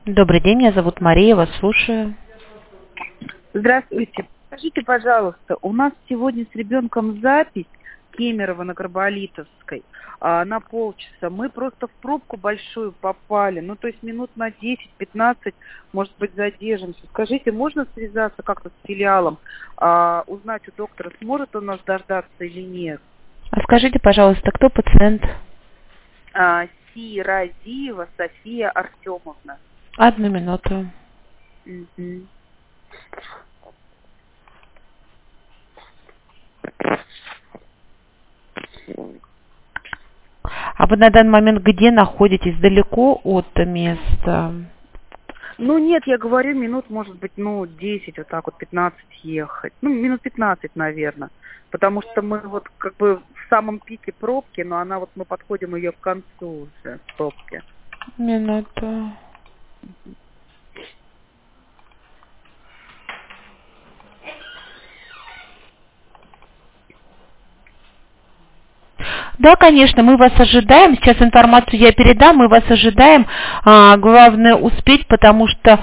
Добрый день, меня зовут Мария, вас слушаю. Здравствуйте. Скажите, пожалуйста, у нас сегодня с ребенком запись Кемерово на Горболитовской на полчаса. Мы просто в пробку большую попали, ну то есть минут на 10-15, может быть, задержимся. Скажите, можно связаться как-то с филиалом, узнать у доктора, сможет он нас дождаться или нет? А скажите, пожалуйста, кто пациент? Сиразиева София Артемовна. Одну минуту. Угу. А вы на данный момент где находитесь? Далеко от места? Ну нет, я говорю, минут, может быть, 10, вот так вот, 15 ехать. Ну, минут 15, наверное. Потому что мы вот как бы в самом пике пробки, но она вот, мы подходим ее к концу уже, пробки. Минуту. Да, конечно, мы вас ожидаем. Сейчас информацию я передам, мы вас ожидаем. Главное успеть, потому что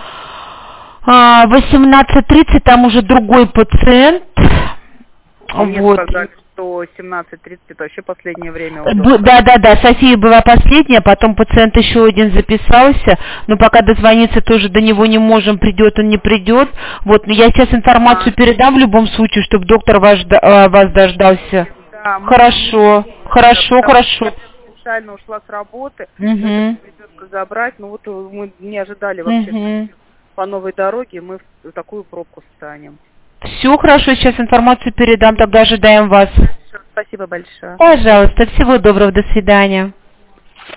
18:30 там уже другой пациент. Мне Вот. сказали, что 17:30 это вообще последнее время. Да, София была последняя, потом пациент еще один записался, но пока дозвониться тоже до него не можем, придет он, не придет. Вот, но я сейчас информацию передам в любом случае, чтобы доктор вас дождался. Да, хорошо. Я специально ушла с работы, ребенка забрать, но вот мы не ожидали вообще по новой дороге, мы в такую пробку встанем. Все хорошо, сейчас информацию передам, тогда ожидаем вас. Спасибо большое. Пожалуйста, всего доброго, до свидания.